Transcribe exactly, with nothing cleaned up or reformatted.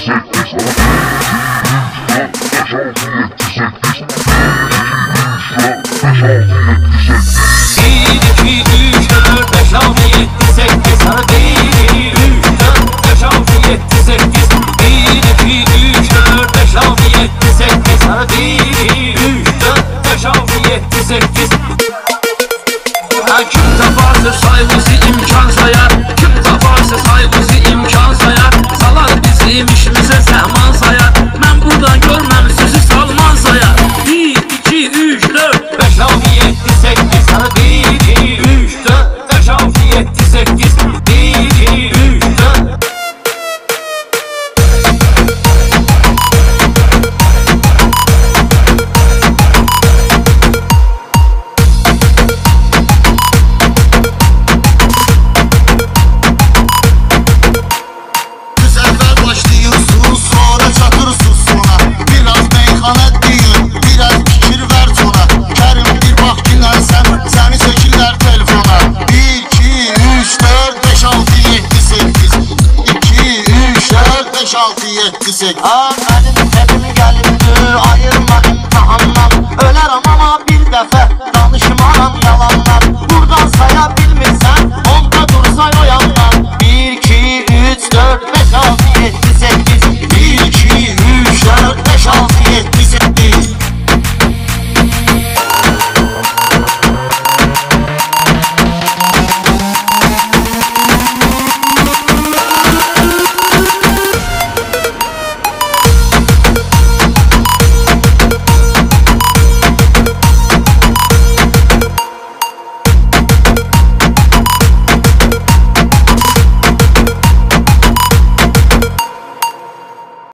Kim taparsa saygısı imkan sayar, kim taparsa saygısı imkan sayar, salar bizim işimize sehman sayar. Ben buradan görmem sizi salman sayar. Bir, iki, üç, dört, beş, altı, yedi, sekiz. Bir, iki, üç, dört, beş, altı, yedi, sekiz. Bir, iki, üç, dört. altı yedi sekiz. Aa, benim tepimi gelibdir, ayırma imtihandan. Ölerim ama bir dəfə danışmaram.